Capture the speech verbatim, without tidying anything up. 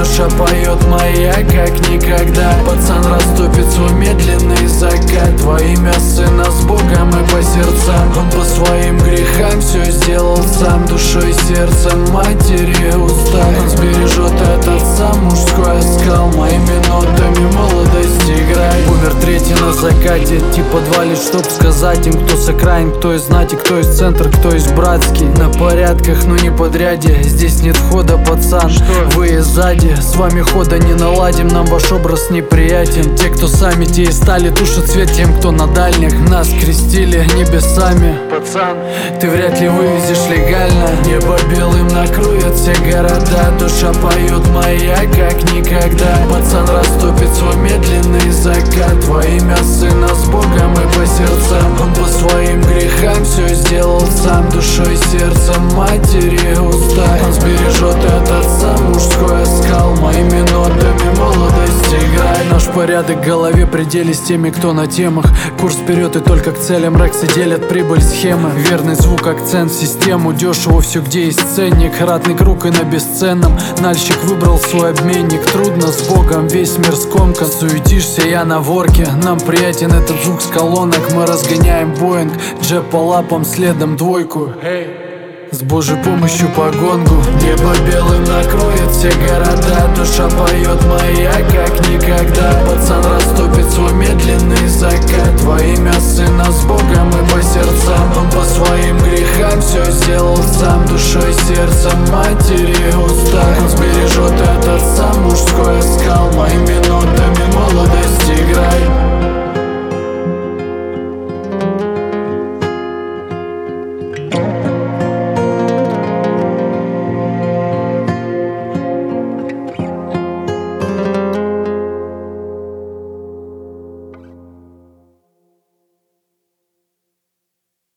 душа поет моя, как никогда. Пацан растопит свой медленный закат во имя сына с Богом и по сердцам. Он по своим грехам все сделал сам, душой и сердцем матери уста. Он сбережет этот сам мужской оскал, моими нотами молодость играет. Умер третий на закате, типа двалит, чтоб сказать им, кто с окраин, кто из знати, кто из центра, кто из братский. На порядках, но не подряде, здесь нет входа, пацан. Вы сзади, с вами хода не наладим, нам ваш образ неприятен. Те, кто сами, те и стали, тушат свет тем, кто на дальних. Нас крестили небесами, пацан, ты вряд ли вывезешь легально. Небо белым накроет все города, душа поет моя, как никогда. Пацан растопит свой медленный закат во имя сына с Богом и по сердцам. Он по своим грехам все сделал сам, душой и сердцем матери уста. Он сбережет этот сам мужской оскал, моими нотами молодость играет. Наш порядок в голове пределе с теми, кто на темах. Курс вперед и только к целям, рексы делят прибыль схемы. Верный звук, акцент, систему, дешево все, где есть ценник. Ратный круг и на бесценном нальщик выбрал свой обменник. Трудно с Богом, весь мир скомкан. Суетишься, я на ворке, нам приятен этот звук с колонок. Мы разгоняем Боинг, джеб по лапам, следом двойку. С Божьей помощью по гонгу. Небо белым накроет все города, душа поет моя, как никогда. Пацан растопит свой медленный закат